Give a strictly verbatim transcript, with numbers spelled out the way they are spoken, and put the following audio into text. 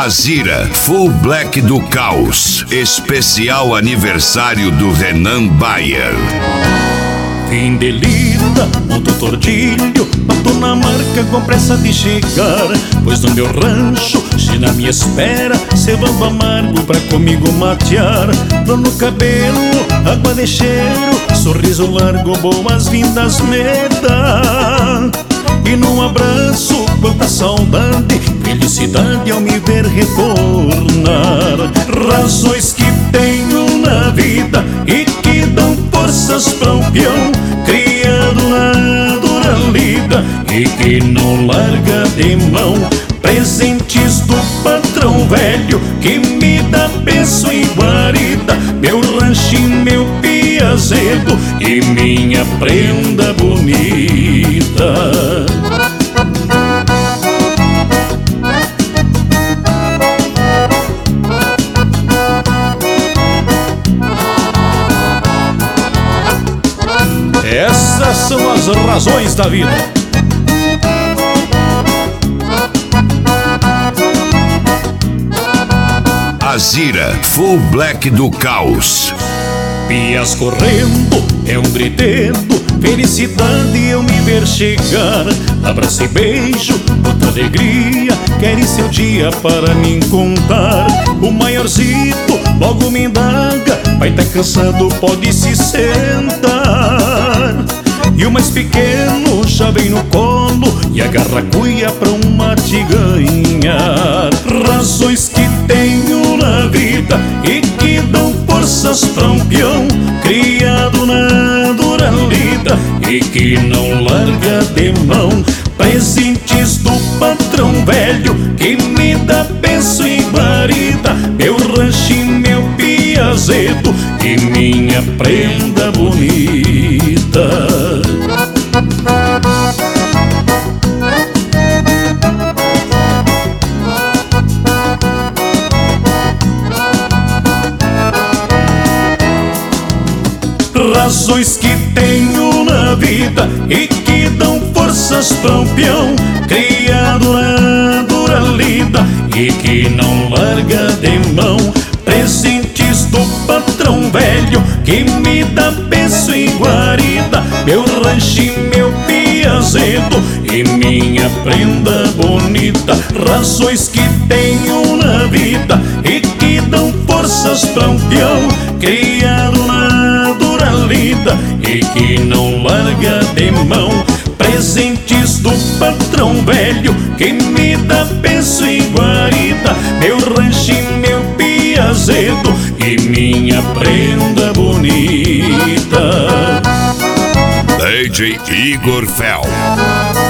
Azira, Full Black do Caos, especial aniversário do Renan Bayer. Fim de lida, monto tordilho, bato na marca com pressa de chegar, pois no meu rancho, se na minha espera, cevando amargo pra comigo matear. Flor no cabelo, água de cheiro, sorriso largo, boas-vindas me dá. E num abraço, quanta saudade, felicidade ao me ver retornar. Razões que tenho na vida e que dão forças pra um peão criado na dura lida e que não larga de mão. Presentes do patrão velho que me dá penso e guarida, meu rancho e meu piazedo e minha prenda bonita. Essas são as razões da vida. Azira, Full Black do Caos. Pias correndo, é um gritedo, felicidade eu me ver chegar. Abraço e beijo, muita alegria, quer seu dia para me contar. O maiorcito logo me indaga, vai tá cansado, pode se sentar. E o mais pequeno já vem no colo e agarra a cuia pra um mate ganhar. Razões que tenho na vida e que dão forças pra um peão criado na dura lida e que não larga de mão. Presentes do patrão velho que me dá penso e guarida, meu rancho e meu piazedo e minha prenda bonita. Razões que tenho na vida e que dão forças pra um peão criado na dura lida e que não larga de mão. Presentes do patrão velho que me dá penso e guarida, meu rancho e meu piazedo e minha prenda bonita. Razões que tenho na vida e que dão forças pra um peão criado na dura lida e que não larga de mão. Presentes do patrão velho que me dá penso e guarida, meu rancho e meu piazedo e minha prenda bonita. D J Igor Fel.